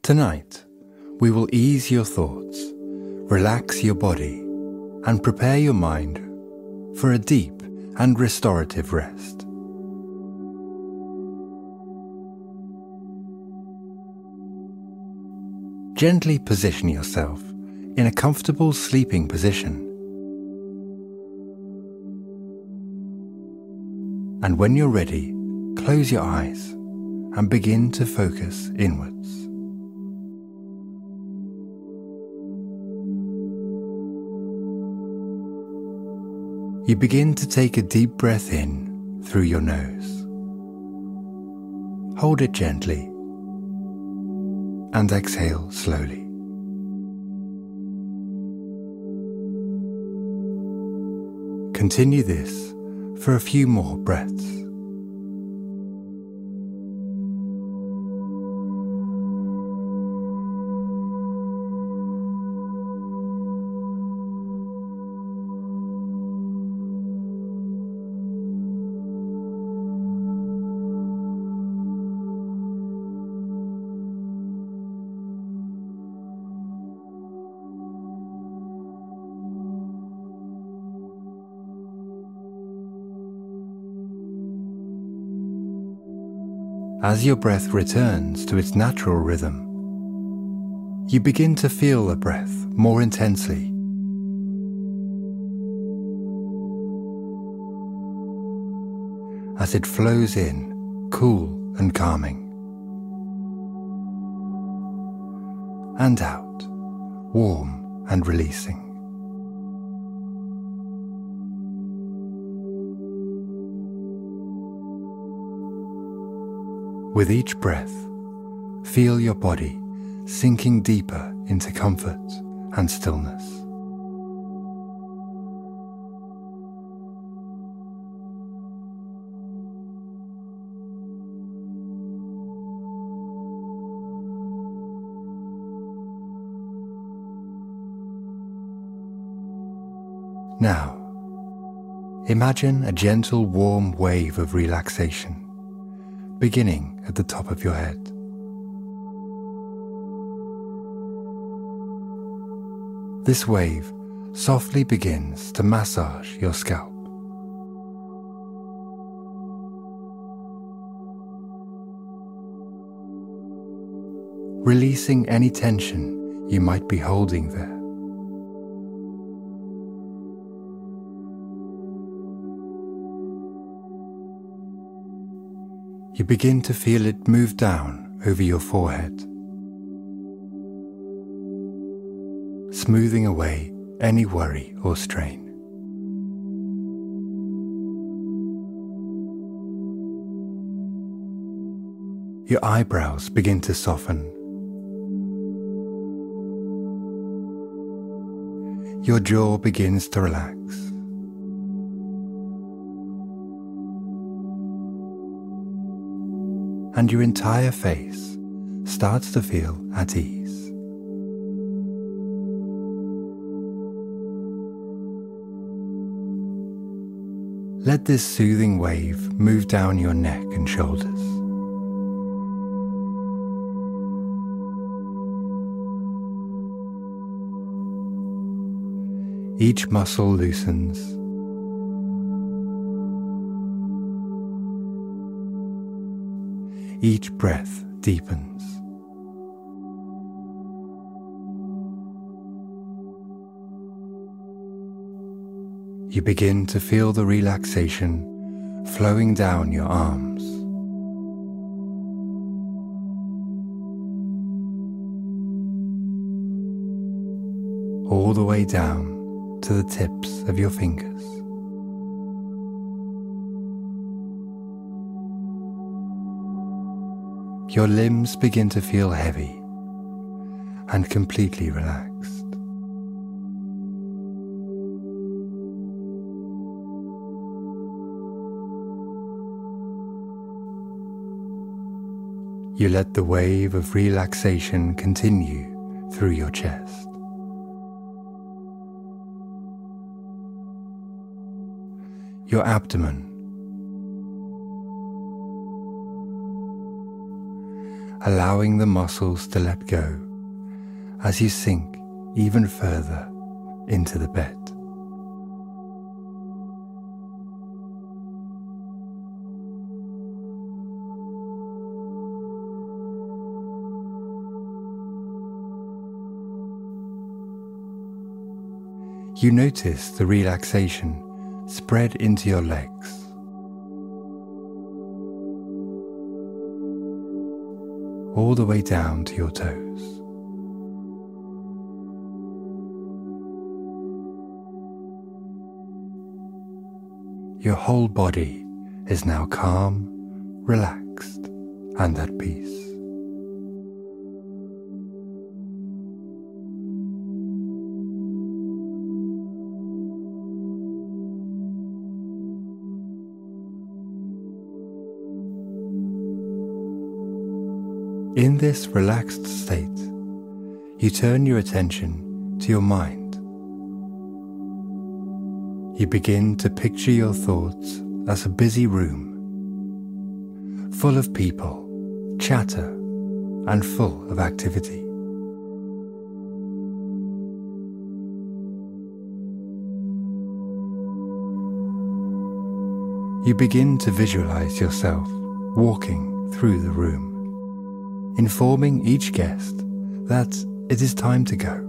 Tonight, we will ease your thoughts, relax your body, and prepare your mind for a deep and restorative rest. Gently position yourself in a comfortable sleeping position. And when you're ready, close your eyes and begin to focus inwards. You begin to take a deep breath in through your nose. Hold it gently and exhale slowly. Continue this for a few more breaths. As your breath returns to its natural rhythm, you begin to feel the breath more intensely. As it flows in, cool and calming, and out, warm and releasing. With each breath, feel your body sinking deeper into comfort and stillness. Now, imagine a gentle warm wave of relaxation beginning at the top of your head. This wave softly begins to massage your scalp. Releasing any tension you might be holding there. You begin to feel it move down over your forehead, smoothing away any worry or strain. Your eyebrows begin to soften. Your jaw begins to relax. And your entire face starts to feel at ease. Let this soothing wave move down your neck and shoulders. Each muscle loosens. Each breath deepens. You begin to feel the relaxation flowing down your arms. All the way down to the tips of your fingers. Your limbs begin to feel heavy and completely relaxed. You let the wave of relaxation continue through your chest. Your abdomen, allowing the muscles to let go as you sink even further into the bed. You notice the relaxation spread into your legs, all the way down to your toes. Your whole body is now calm, relaxed, and at peace. In this relaxed state, you turn your attention to your mind. You begin to picture your thoughts as a busy room, full of people, chatter, and full of activity. You begin to visualize yourself walking through the room, informing each guest that it is time to go.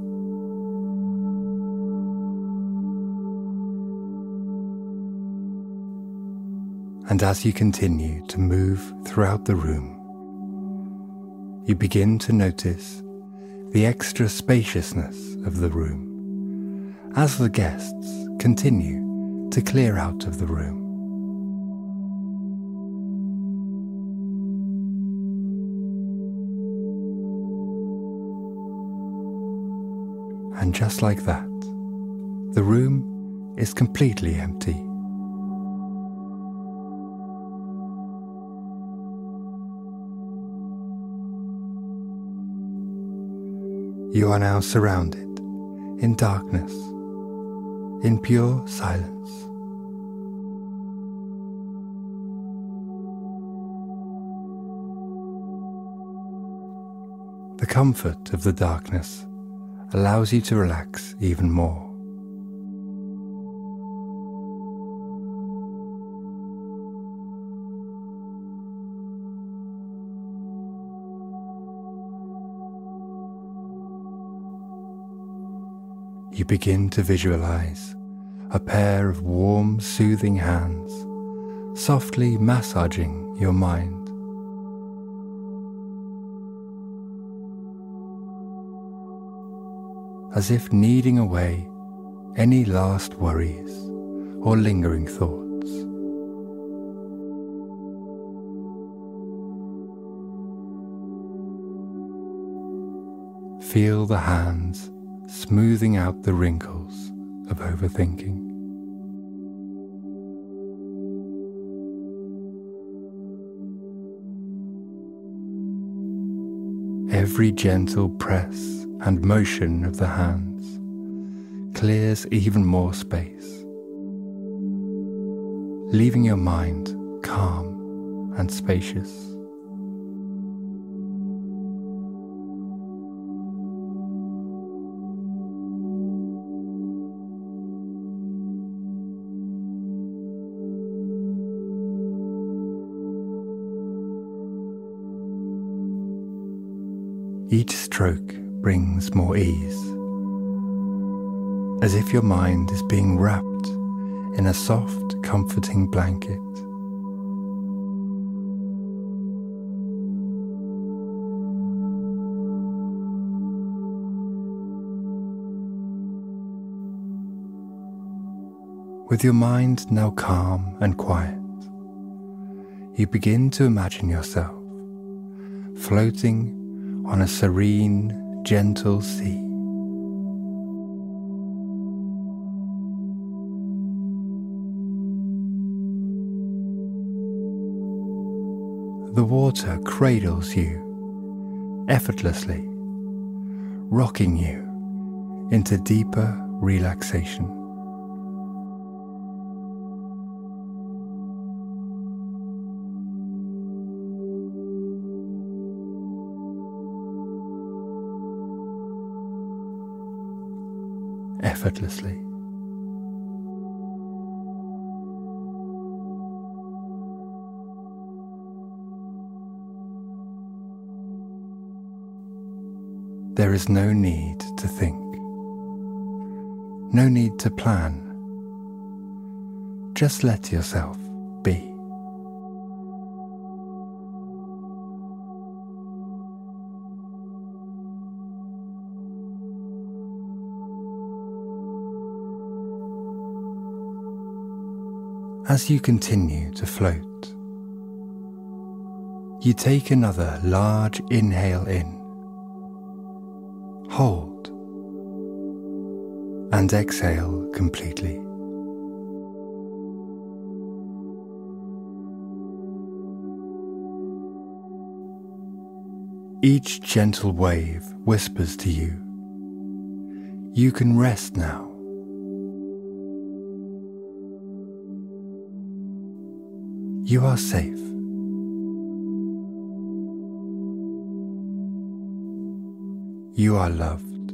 And as you continue to move throughout the room, you begin to notice the extra spaciousness of the room as the guests continue to clear out of the room. And just like that, the room is completely empty. You are now surrounded in darkness, in pure silence. The comfort of the darkness allows you to relax even more. You begin to visualize a pair of warm, soothing hands softly massaging your mind. As if kneading away any last worries or lingering thoughts. Feel the hands smoothing out the wrinkles of overthinking. Every gentle press and motion of the hands clears even more space, leaving your mind calm and spacious. Each stroke brings more ease, as if your mind is being wrapped in a soft, comforting blanket. With your mind now calm and quiet, you begin to imagine yourself floating on a serene, gentle sea. The water cradles you effortlessly, rocking you into deeper relaxation. effortlessly. There is no need to think, no need to plan. Just let yourself be. As you continue to float, you take another large inhale in, hold, and exhale completely. Each gentle wave whispers to you, you can rest now. You are safe. You are loved.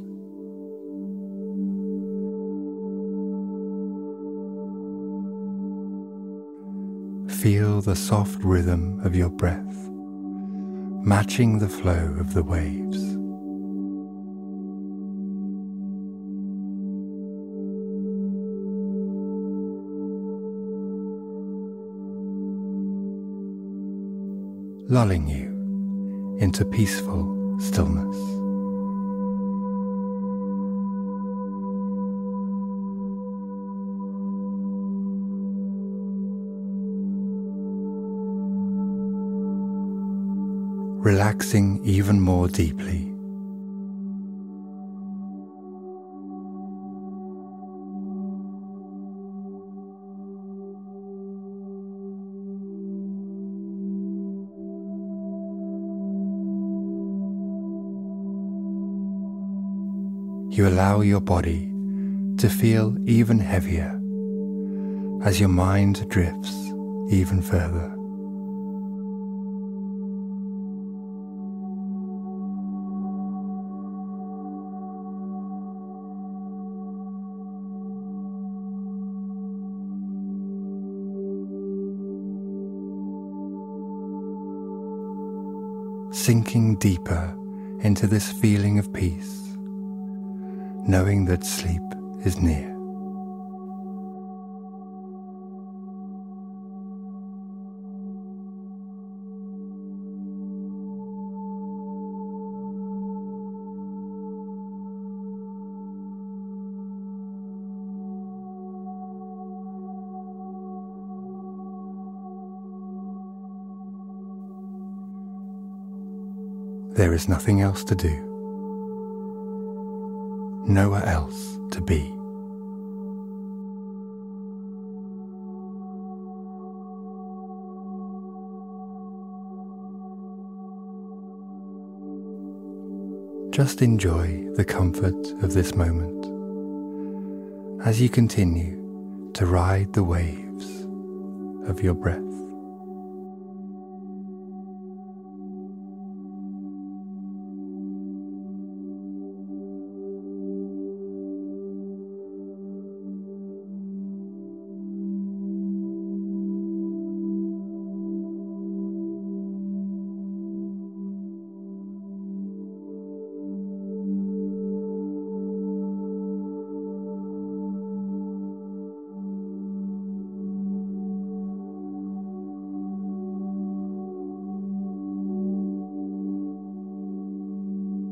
Feel the soft rhythm of your breath, matching the flow of the waves. Lulling you into peaceful stillness. Relaxing even more deeply. You allow your body to feel even heavier as your mind drifts even further. Sinking deeper into this feeling of peace, knowing that sleep is near. There is nothing else to do, nowhere else to be. Just enjoy the comfort of this moment as you continue to ride the waves of your breath.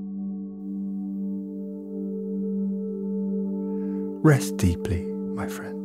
Rest deeply, my friend.